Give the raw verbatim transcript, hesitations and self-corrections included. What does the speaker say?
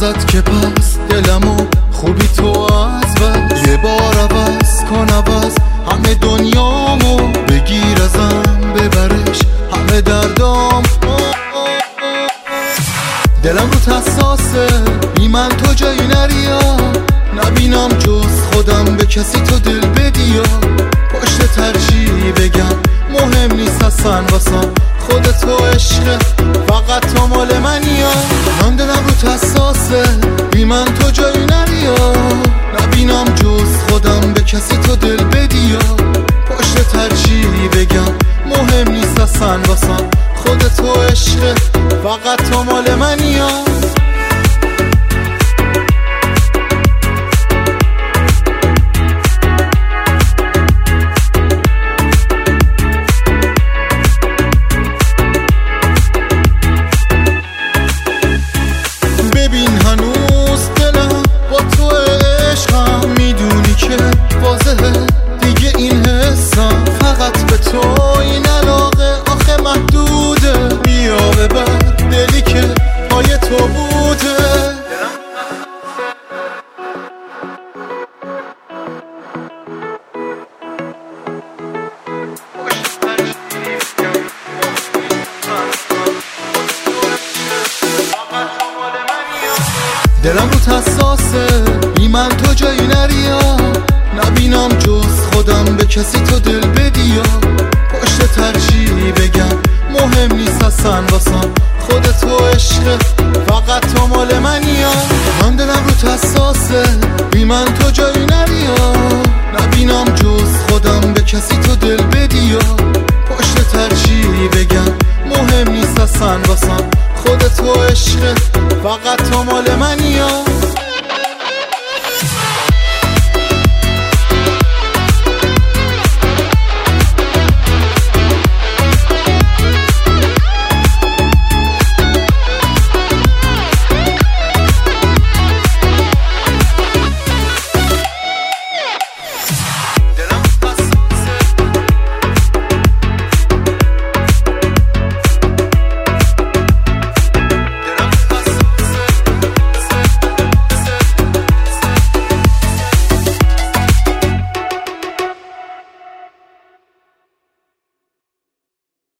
ازت که پس دلمو خوبی تو از بس یه بار عوض کن عوض همه دنیامو بگیر ازم ببرش همه دردام. دلم رو حساسه بی من تو جایی نریا نبینم جز خودم به کسی تو دل بدیا پشت ترجیح بگم مهم نیست اصلا واسم خودتو عشقه فقط تو مال منیا. من دلم رو حساسه بی من تو جایی نریا نبینم جز خودم به کسی تو دل بدیا پشت ترجیح بگم مهم نیست اصلا واسم خودتو عشقه فقط تو مال منیا. ببین هنوز دلم با تو عشقم میدونی که واضحه دیگه این حسم فقط به تو این علاقه آخه محدوده بیا ببر دلی که پای تو بوده. دلم رو حساسه بی من تو جایی نریا نبینم جز خودم به کسی تو دل بدیا پشت ترجیح بگم مهم نیست اصلا واسم خودتو عشقه فقط تو مال منیا. من دلم رو حساسه بی من تو جایی نریا نبینم جز خودم به کسی تو دل بدیا پشت ترجیح بگم مهم نیست اصلا واسم خودتو عشقه فقط تو مال منیا.